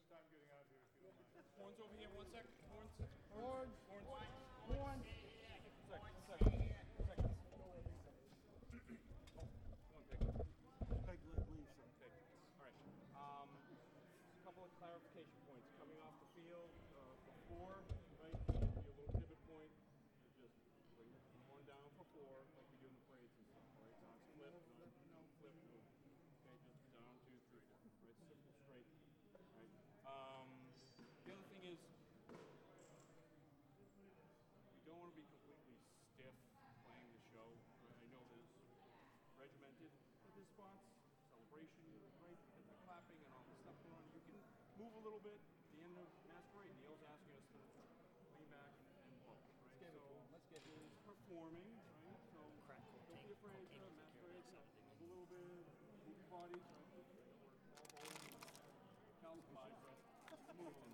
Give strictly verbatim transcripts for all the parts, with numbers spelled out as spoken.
time getting out of here, if you don't mind. Horns over here, one sec. Horns. Horns. Horns. Horns. Sec, second. Second. One pick. Peg leg leaves. Pick. All right. Um, a couple of clarification points. Coming off the field uh, before, right? Be a little pivot point. Just bring the horn down for four, like we do in the parades and stuff. Right? It's on flip, no, no flip, no. Okay, just down, two, three, four. Right? Simple, straight. Right. Um, the other thing is, we don't want to be completely stiff playing the show. I know there's regimented at this spots, celebration, right? And the clapping and all the stuff going on. You can move a little bit. At the end of Masquerade, Neil's asking us to lean back and, and walk. Right? Let's give it so to him. Let's give it to him. performing, right? So Crack don't cocaine- be afraid cocaine to with Masquerade. security, Move a little bit. Move your bodies. Right? Calcified, right? Move them.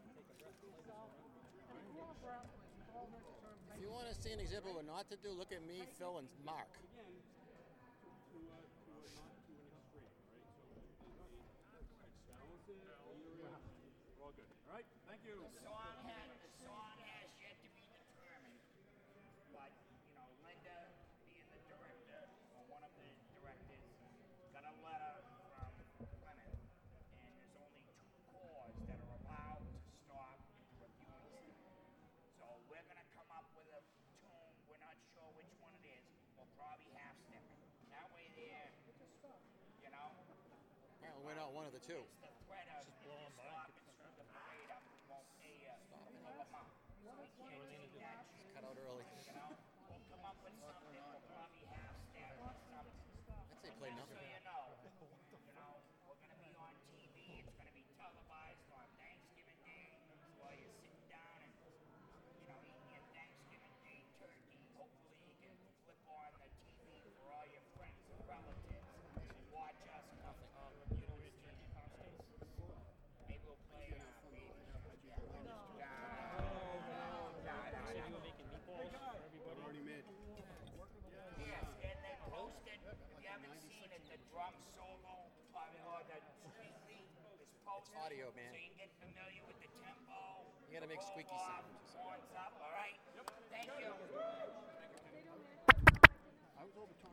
If you want to see an exhibit what not to do, look at me, Phil, and Mark. Again, to, to, uh, to uh, not too extreme, right? So balance it, we're all good. All right, thank you. The song had the song has yet to be determined, but you know, Linda, being the director or one of the directors, got a letter from Clement, and there's only two corps that are allowed to stop and do a viewing study. So we're gonna come up with a tune. We're not sure which one it is. We'll probably half step it. That way there, you know. Apparently we're not one of the two. It's the threat of if you stop and screw the parade up, we won't pay a full amount. So we can't take that shit. Cut out early. You know, we'll come up with something. We'll probably half step or something. I'd say play Just so nothing. you know, you know, we're gonna be on T V. It's gonna be televised on Thanksgiving Day. So while you're sitting down and you know eating your Thanksgiving Day turkey, hopefully you can flip on the T V for all your friends and relatives and watch us. Nothing. Um, you know, it's turkey costumes. Maybe we'll play uh, baby. Yeah. So you were making meatballs for everybody. Already made. Yes, and they posted, if you haven't seen it, the drum solo or the street lead is posted. audio, man. So you can get familiar with the tempo. You gotta make the squeaky roll-off, sound.